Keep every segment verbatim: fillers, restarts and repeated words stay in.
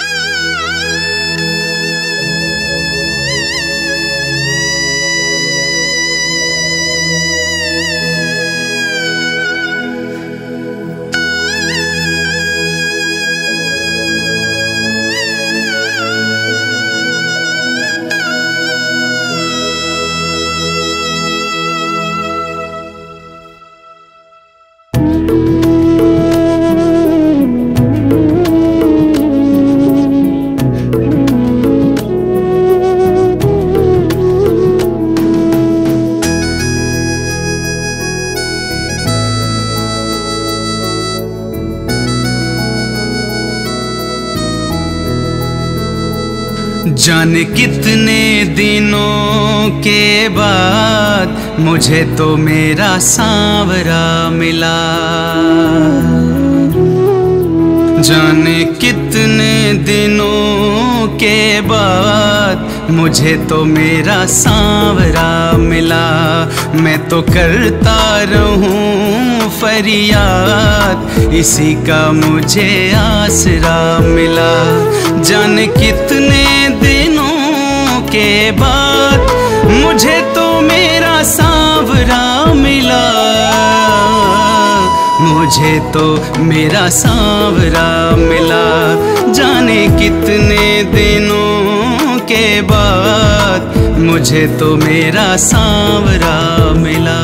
जाने कितने दिनों के बाद मुझे तो मेरा सांवरा मिला। जाने कितने दिनों के बाद मुझे तो मेरा सांवरा मिला। मैं तो करता रहूं फरियाद, इसी का मुझे आसरा मिला। जाने कितने दिनों के बाद मुझे तो मेरा सांवरा मिला। मुझे तो मेरा सांवरा मिला। जाने कितने दिनों के बाद मुझे तो मेरा सांवरा मिला।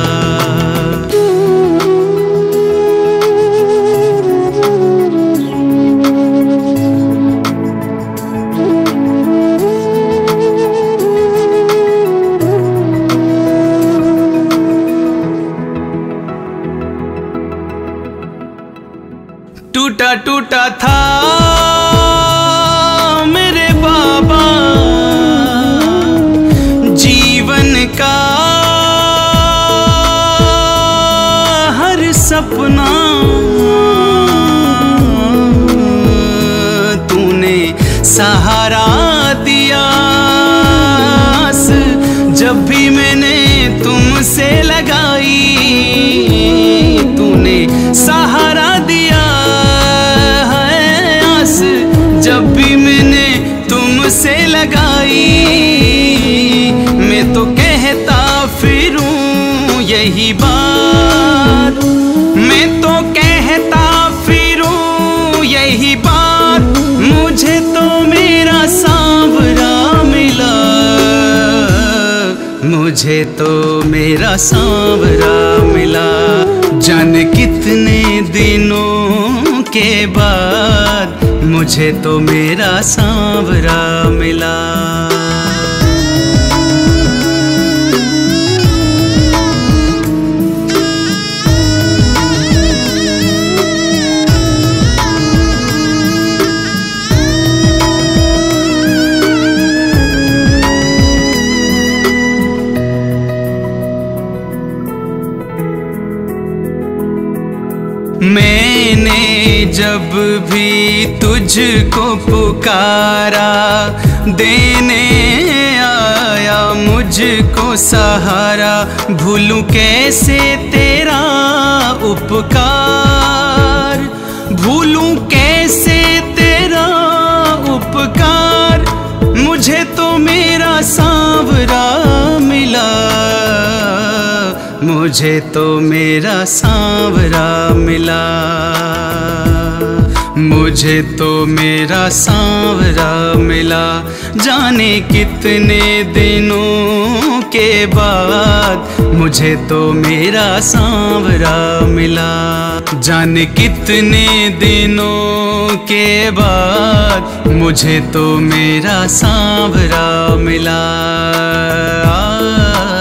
टूटा टूटा था मेरे बाबा जीवन का हर सपना। तूने सहारा दिया जब भी मैंने तुमसे लगाई। तूने सहारा दिया जब भी मैंने तुमसे लगाई। मैं तो कहता फिरूं यही बात, मैं तो कहता फिरूं यही बात। मुझे तो मेरा सांवरा मिला। मुझे तो मेरा सांवरा मिला। जाने कितने दिनों के बाद मुझे तो मेरा सांवरा मिला। मैंने जब भी तुझको पुकारा, देने आया मुझको सहारा। भूलूं कैसे तेरा उपकार, भूलूं कैसे तेरा उपकार। मुझे तो मेरा सांवरा मिला। मुझे तो मेरा सांवरा मिला। मुझे तो मेरा सांवरा मिला। जाने कितने दिनों के बाद मुझे तो मेरा सांवरा मिला। जाने कितने दिनों के बाद मुझे तो मेरा सांवरा मिला।